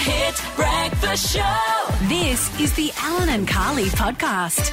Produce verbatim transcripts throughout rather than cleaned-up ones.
Hit Breakfast Show. This is the Alan and Carly podcast.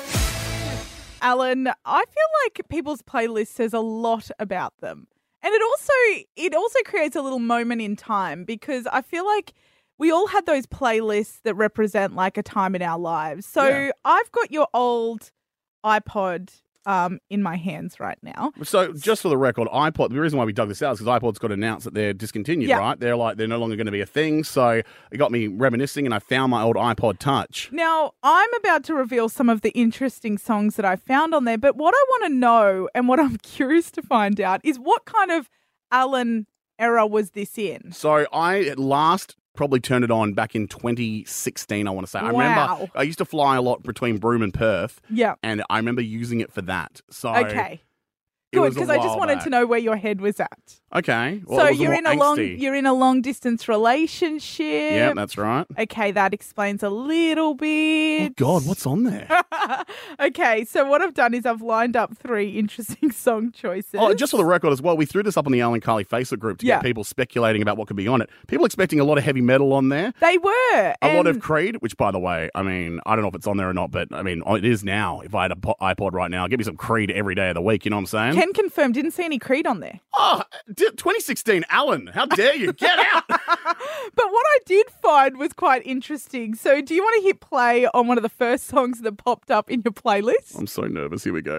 Alan, I feel like people's playlist says a lot about them. And it also it also creates a little moment in time because I feel like we all had those playlists that represent like a time in our lives. So Yeah. I've got your old iPod um, in my hands right now. So just for the record, iPod, the reason why we dug this out is because iPod's got announced that they're discontinued, Yeah. right? They're like, they're no longer going to be a thing. So it got me reminiscing and I found my old iPod Touch. Now, I'm about to reveal some of the interesting songs that I found on there, but what I want to know and what I'm curious to find out is what kind of Alan era was this in? So I last probably turned it on back in twenty sixteen, I want to say. I Wow. remember I used to fly a lot between Broome and Perth. Yeah. And I remember using it for that. So Okay. it Good, was a because I just while wanted back. to know where your head was at. Okay. Well, so it was you're more in a long angsty. you're in a long distance relationship. Yeah, that's right. Okay, that explains a little Oh, bit. God, what's on there? Okay, so what I've done is I've lined up three interesting song choices. Oh, just for the record as well, we threw this up on the Alan Carly Facebook group to Yeah. get people speculating about what could be on it. People expecting a lot of heavy metal on there. They were. A lot of and- Creed, which, by the way, I mean, I don't know if it's on there or not, but I mean, it is now. If I had an iPod right now, give me some Creed every day of the week, you know what I'm saying? Ken confirmed, didn't see any Creed on there. oh, d- twenty sixteen, Alan, how dare you? Get out! But what I did find was quite interesting. So do you want to hit play on one of the first songs that popped up in your playlist? I'm so nervous. Here we go.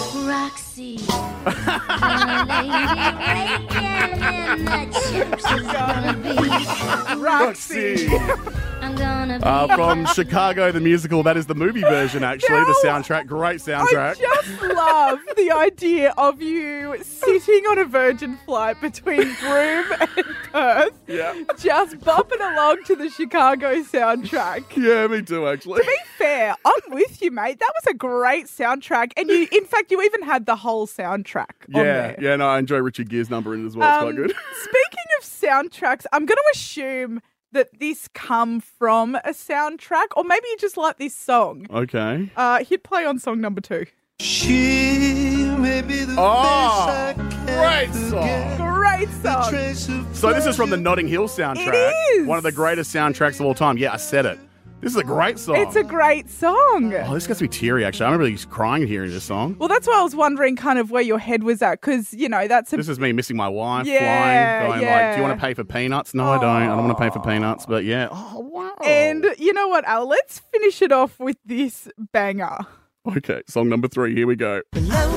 Roxy, the lady Reagan, that chips is gonna be. Roxy. I'm gonna be. Uh, from Chicago, the musical. That is the movie version, actually. The No. soundtrack. Great I soundtrack. just love the idea of you sitting on a Virgin flight between Broome and Perth, Yeah. just bumping along to the Chicago soundtrack. Yeah, me too, actually. To be fair, I'm with you, mate. That was a great soundtrack. And you, in fact, you even had the whole soundtrack on Yeah, there. yeah, no, I enjoy Richard Gere's number in it as well. It's Um, quite good. Speaking of soundtracks, I'm going to assume that this come from a soundtrack, or maybe you just like this song. Okay. Uh, hit play on song number two. She may be the Oh, face I can't great forget. song. Great song. Trace of So this is from the Notting Hill soundtrack. It is. One of the greatest soundtracks of all time. Yeah, I said it. This is a great song. It's a great song. Oh, this gets me teary, actually. I remember just crying hearing this song. Well, that's why I was wondering kind of where your head was at, because, you know, that's a... This is me missing my wife, Yeah, flying, going yeah. like, do you want to pay for peanuts? No, I don't. I don't want to pay for peanuts, but yeah. Oh, wow. And you know what, Al? Let's finish it off with this banger. Okay, song number three. Here we go.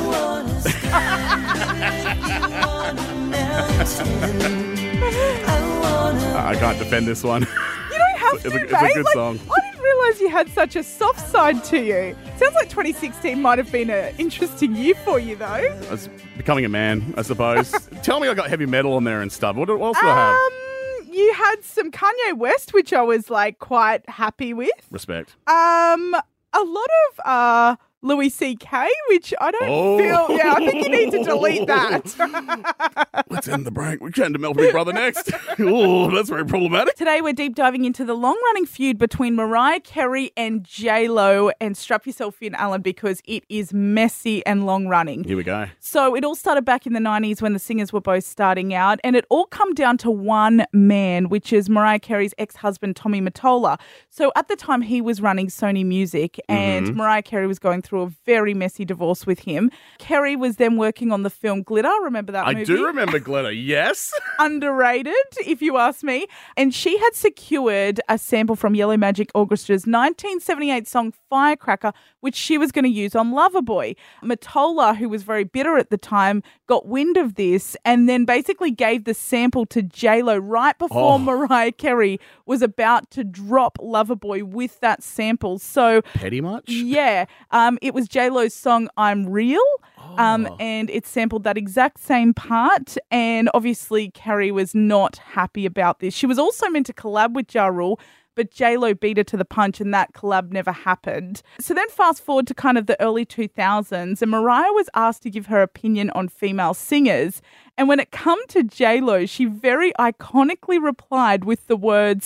I can't defend this one. You don't have It's to, a- it's a mate. good Like, song. I didn't realise you had such a soft side to you. Sounds like twenty sixteen might have been an interesting year for you, though. I was becoming a man, I suppose. Tell me I got heavy metal on there and stuff. What, what else do I have? Um, you had some Kanye West, which I was like quite happy with. Respect. Um, a lot of uh Louis C K, which I don't Oh. feel. Yeah, I think you need to delete that. Let's end the break. We're going to Mel Big Brother next. Oh, that's very problematic. Today we're deep diving into the long-running feud between Mariah Carey and J-Lo, and strap yourself in, Alan, because it is messy and long-running. Here we go. So it all started back in the nineties when the singers were both starting out, and it all come down to one man, which is Mariah Carey's ex-husband, Tommy Mottola. So at the time, he was running Sony Music, and Mm-hmm. Mariah Carey was going through a very messy divorce with him. Carey was then working on the film Glitter. Remember that I movie? do remember Glitter, yes. Underrated, if you ask me. And she had secured a sample from Yellow Magic Orchestra's nineteen seventy-eight song Firecracker, which she was going to use on Loverboy. Mottola, who was very bitter at the time, got wind of this and then basically gave the sample to J-Lo right before Oh. Mariah Carey was about to drop Loverboy with that sample. So Petty much? yeah, um, it was J-Lo's song I'm Real, um, Oh. and it sampled that exact same part, and obviously Carey was not happy about this. She was also meant to collab with Ja Rule, but J-Lo beat her to the punch and that collab never happened. So then fast forward to kind of the early two thousands, and Mariah was asked to give her opinion on female singers, and when it come to J-Lo, she very iconically replied with the words,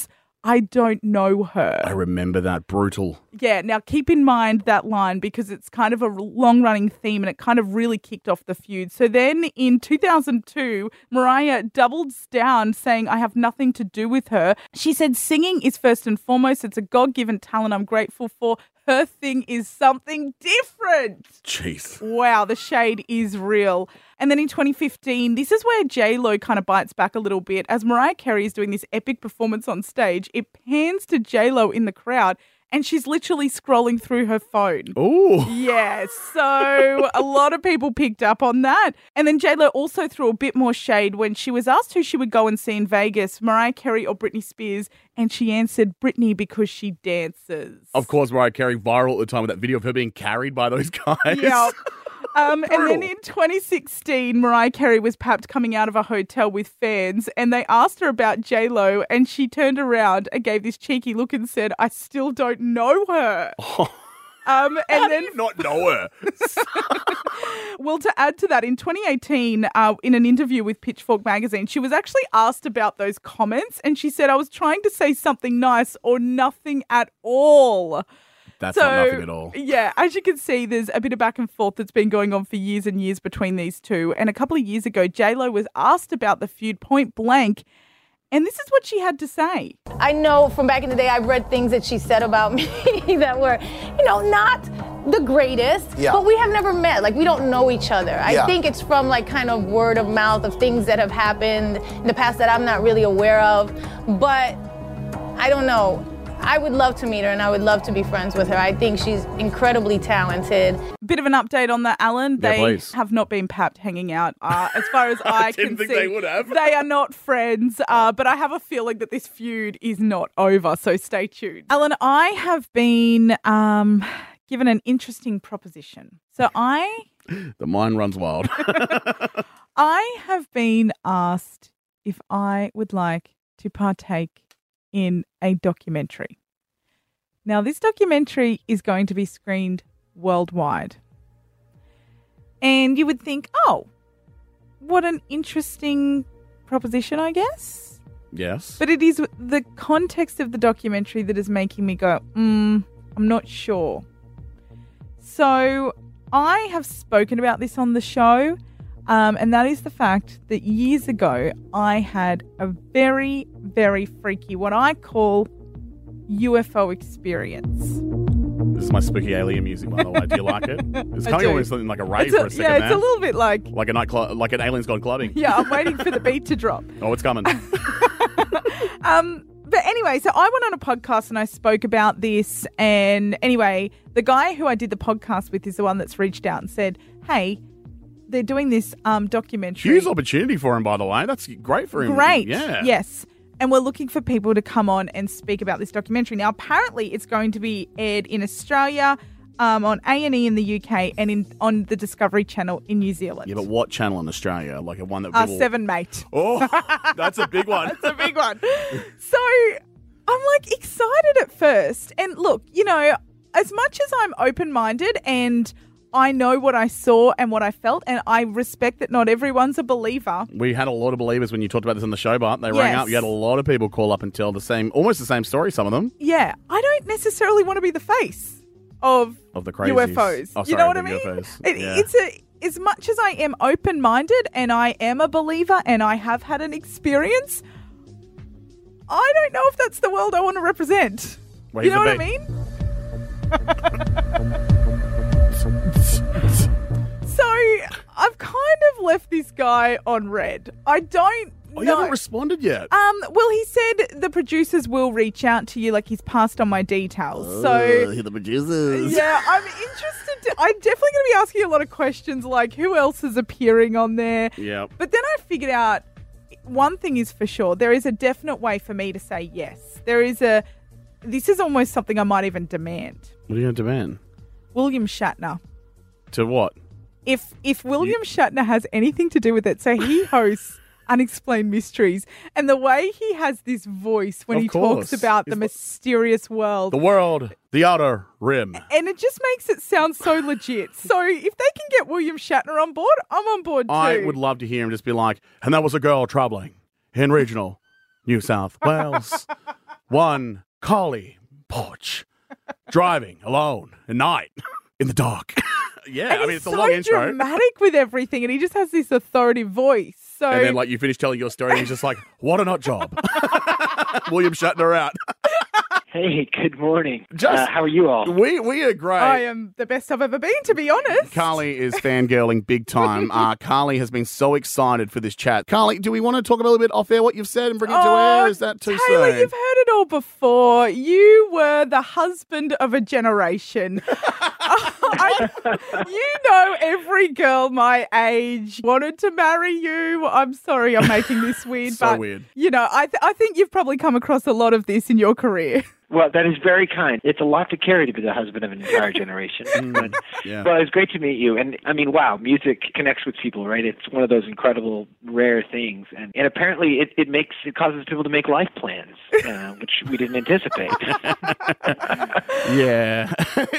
I don't know her. I remember that. Brutal. Yeah, now keep in mind that line because it's kind of a long-running theme and it kind of really kicked off the feud. So then in two thousand two, Mariah doubles down saying, I have nothing to do with her. She said, singing is first and foremost. It's a God-given talent I'm grateful for. Her thing is something different. Jeez. Wow, the shade is real. And then in twenty fifteen, this is where J-Lo kind of bites back a little bit. As Mariah Carey is doing this epic performance on stage, it pans to J-Lo in the crowd and she's literally scrolling through her phone. Ooh. Yeah, so a lot of people picked up on that. And then J-Lo also threw a bit more shade when she was asked who she would go and see in Vegas, Mariah Carey or Britney Spears, and she answered Britney because she dances. Of course, Mariah Carey viral at the time with that video of her being carried by those guys. Yeah. Um, and then in twenty sixteen, Mariah Carey was perhaps coming out of a hotel with fans and they asked her about J-Lo and she turned around and gave this cheeky look and said, I still don't know her. Oh. Um, and How then do you not know her? Well, to add to that, in twenty eighteen, uh, in an interview with Pitchfork magazine, she was actually asked about those comments and she said, I was trying to say something nice or nothing at all. That's so, not nothing at all. Yeah, as you can see, there's a bit of back and forth that's been going on for years and years between these two. And a couple of years ago, J-Lo was asked about the feud point blank, and this is what she had to say. I know from back in the day, I've read things that she said about me that were, you know, not the greatest, yeah. but we have never met. Like, we don't know each other. I yeah. think it's from, like, kind of word of mouth of things that have happened in the past that I'm not really aware of. But I don't know. I would love to meet her and I would love to be friends with her. I think she's incredibly talented. Bit of an update on that, Alan. Yeah, they please. have not been papped hanging out. Uh, as far as I, I didn't can think see, they would have. They are not friends, uh, but I have a feeling that this feud is not over, so stay tuned. Alan, I have been um, given an interesting proposition. So I... The mind runs wild. I have been asked if I would like to partake in a documentary. Now, this documentary is going to be screened worldwide. And you would think, oh, what an interesting proposition, I guess. Yes. But it is the context of the documentary that is making me go, mm, I'm not sure. So I have spoken about this on the show. Um, and that is the fact that years ago, I had a very, very freaky, what I call U F O experience. This is my spooky alien music, by the way. Do you like it? It's kind of almost something like a rave It's a, for a second yeah, it's there. a little bit like... Like a night club, like an alien's gone clubbing. Yeah, I'm waiting for the beat to drop. Oh, it's coming. um, but anyway, so I went on a podcast and I spoke about this. And anyway, the guy who I did the podcast with is the one that's reached out and said, hey, they're doing this um, documentary. Huge opportunity for him, by the way. That's great for him. Great. Yeah. Yes. And we're looking for people to come on and speak about this documentary. Now, apparently it's going to be aired in Australia, um, on A and E in the U K, and in on the Discovery Channel in New Zealand. Yeah, but what channel in Australia? Like a one that Uh, people... Seven, mate. Oh, that's a big one. That's a big one. So I'm like excited at first. And look, you know, as much as I'm open-minded and I know what I saw and what I felt, and I respect that not everyone's a believer. We had a lot of believers when you talked about this on the show, but they rang Yes. up. You had a lot of people call up and tell the same, almost the same story, some of them. Yeah, I don't necessarily want to be the face of, Of the crazies. U F Os. Oh, you sorry, know what the I mean? U F Os. It, Yeah. It's a as much as I am open-minded and I am a believer and I have had an experience, I don't know if that's the world I want to represent. Well, you he's know a what I bit- mean? So I've kind of left this guy on red. I don't Oh, you know. haven't responded yet. Um, well, he said the producers will reach out to you, like he's passed on my details. So the producers. yeah, I'm interested. To, I'm definitely going to be asking a lot of questions, like who else is appearing on there. Yep. But then I figured out one thing is for sure: there is a definite way for me to say yes. There is a. This is almost something I might even demand. What are you going to demand? William Shatner. To what? If if William Shatner has anything to do with it, so he hosts Unexplained Mysteries, and the way he has this voice when Of he course. talks about He's the like- mysterious world, The world, the outer rim. and it just makes it sound so legit. So if they can get William Shatner on board, I'm on board too. I would love to hear him just be like, and that was a girl traveling in regional New South Wales one Carly Porch driving alone at night in the dark. Yeah, And I mean, he's it's a so long intro. dramatic with everything, and he just has this authoritative voice. So And then, like, you finish telling your story, and he's just like, what an odd job. William Shatner out. Hey, good morning. Just- uh, how are you all? We we are great. I am the best I've ever been, to be honest. Carly is fangirling big time. Uh, Carly has been so excited for this chat. Carly, do we want to talk a little bit off air what you've said and bring it to Oh, air? Is that too Taylor, soon? you've heard it all before. You were the husband of a generation. I, you know, every girl my age wanted to marry you. I'm sorry I'm making this weird, So but weird. you know, I th- I think you've probably come across a lot of this in your career. Well, that is very kind. It's a lot to carry to be the husband of an entire generation. But, yeah. Well, it's great to meet you. And I mean, wow, music connects with people, right? It's one of those incredible, rare things. And, and apparently it, it makes it causes people to make life plans, uh, which we didn't anticipate. Yeah.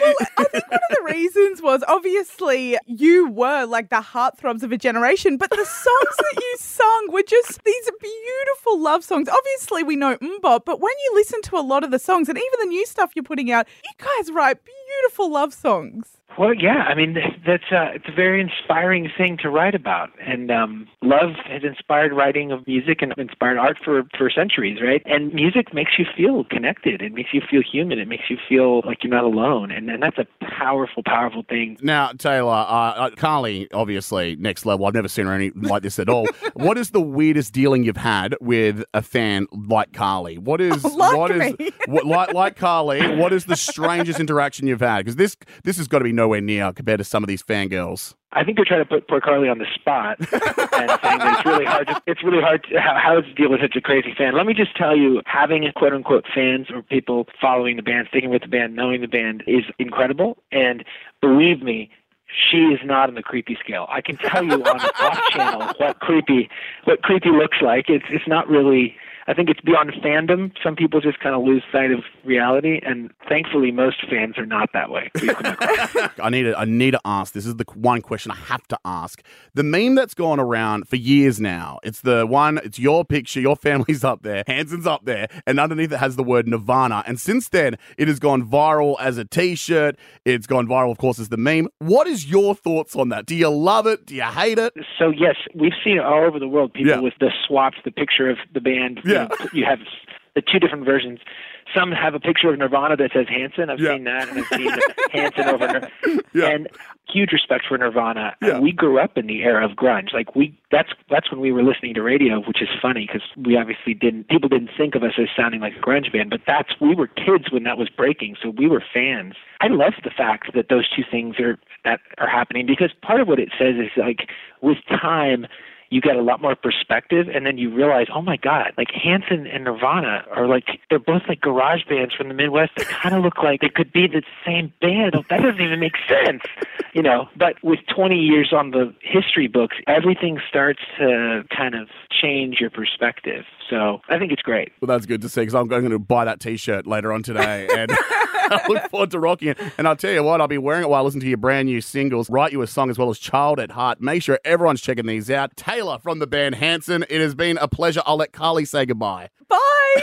I think one of the reasons was obviously you were like the heartthrobs of a generation, but the songs that you sung were just these beautiful love songs. Obviously, we know Mbop, but when you listen to a lot of the songs and even the new stuff you're putting out, you guys write beautiful love songs. Well, yeah, I mean, that's uh, it's a very inspiring thing to write about. And um, love has inspired writing of music and inspired art for, for centuries, right? And music makes you feel connected. It makes you feel human. It makes you feel like you're not alone. And, and that's a powerful, powerful thing. Now, Taylor, uh, uh, Carly, obviously, next level. I've never seen her any like this at all. What is the weirdest dealing you've had with a fan like Carly? What is Like what me. is what, like like Carly? What is the strangest interaction you've had? Because this this has got to be nowhere near compared to some of these fangirls. I think they're trying to put poor Carly on the spot and saying that it's really hard. To, it's really hard to, how, how to deal with such a crazy fan. Let me just tell you, having a quote unquote fans or people following the band, sticking with the band, knowing the band is incredible. And believe me, she is not on the creepy scale. I can tell you on the off channel what creepy what creepy looks like. It's it's not really. I think it's beyond fandom. Some people just kind of lose sight of reality, and thankfully, most fans are not that way. Please come back. I need to, I need to ask. This is the one question I have to ask. The meme that's gone around for years now. It's the one. It's your picture. Your family's up there. Hanson's up there, and underneath it has the word Nirvana. And since then, it has gone viral as a T-shirt. It's gone viral, of course, as the meme. What is your thoughts on that? Do you love it? Do you hate it? So yes, we've seen it all over the world. People Yeah. with the swaps, the picture of the band. Yeah. You know, you have the two different versions. Some have a picture of Nirvana that says Hanson. I've Yeah. seen that, and I've seen Hanson over there. Yeah. And huge respect for Nirvana. Yeah. And we grew up in the era of grunge. Like we, that's that's when we were listening to radio, which is funny because we obviously didn't. People didn't think of us as sounding like a grunge band, but that's we were kids when that was breaking, so we were fans. I love the fact that those two things are that are happening because part of what it says is like with time. You get a lot more perspective, and then you realize, oh my God, like Hanson and Nirvana are like, they're both like garage bands from the Midwest that kind of look like they could be the same band. That doesn't even make sense, you know. But with twenty years on the history books, everything starts to kind of change your perspective. So I think it's great. Well, that's good to see because I'm going to buy that T-shirt later on today, and I look forward to rocking it. And I'll tell you what, I'll be wearing it while I listen to your brand new singles, Write You a Song as well as Child at Heart. Make sure everyone's checking these out. Taylor from the band Hanson, it has been a pleasure. I'll let Carly say goodbye. Bye.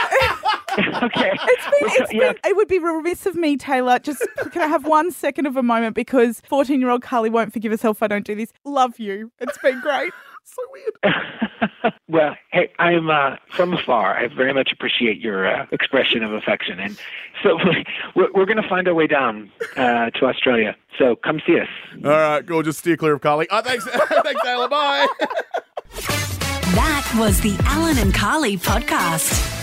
Okay. It's been, it's Yeah. been, it would be remiss of me, Taylor. Just can I have one second of a moment because fourteen-year-old Carly won't forgive herself if I don't do this. Love you. It's been great. So weird. Well, hey, I'm uh, from afar. I very much appreciate your uh, expression of affection, and so we're, we're going to find our way down uh, to Australia. So come see us. All right, cool. Just steer clear of Carly. Oh, thanks, thanks, Taylor. Bye. That was the Alan and Carly podcast.